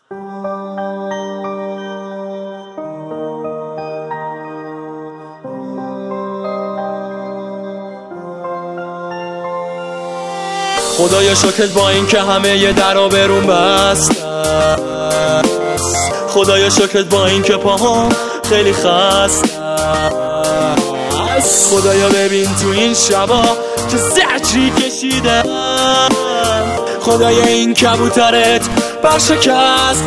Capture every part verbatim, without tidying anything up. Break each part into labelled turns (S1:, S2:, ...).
S1: خدایا شکرت با این که همه ی درا برون بست، خدایا شکرت با این که پاهام خیلی خسته است. خدایا ببین تو این شبا که زجری کشیدم، خدایا این کبوترت برشکست.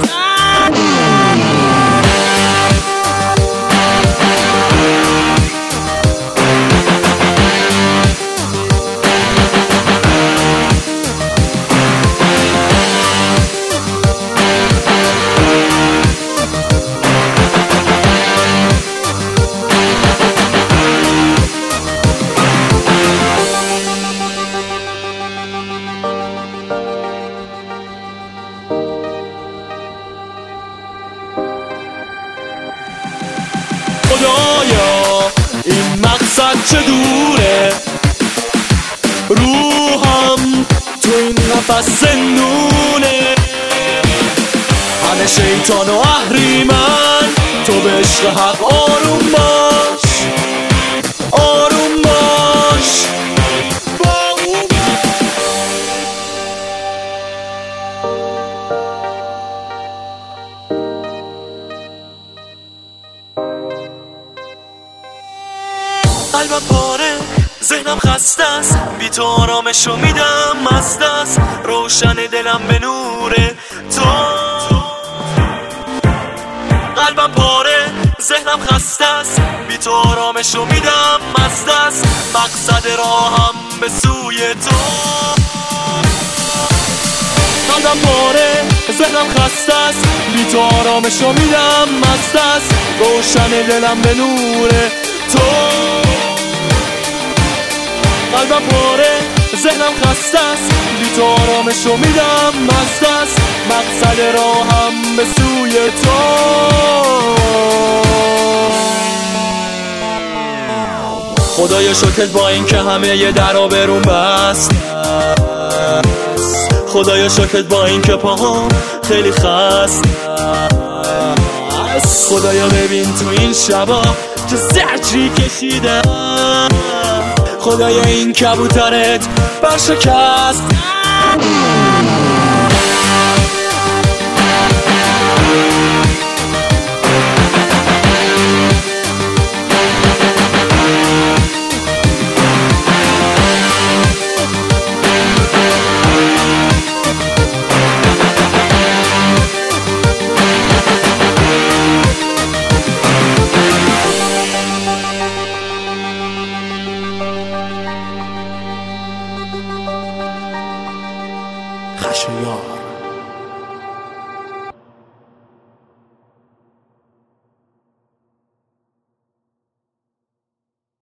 S1: خدایا این مقصد چه دوره، روحم تو این نفس زندونه. همه شیطان و اهریمن، تو به عشق حق آروم باش، آروم باش. قلبم پاره، ذهنم خسته است، بی تو آرامشو میدم مست است. روشن دلم به نور تو. قلبم پاره، ذهنم خسته است، بی تو آرامشو میدم مست است. مقصد راهم به سوی تو. قلبم پاره، ذهنم خسته است، بی تو آرامشو میدم مست است. روشن دلم به نور تو. قلبم پاره، ذهنم خسته است، بی تو آرامشو میدم مست است. مقصد راهم به سوی تو. خدایا شکرت با این که همه ی درا برون بست، خدایا شکرت با این که پاهام خیلی خسته است. خدایا ببین تو این شبا که زجری کشیدم، خدایا این کبوترت برشکست. خشایار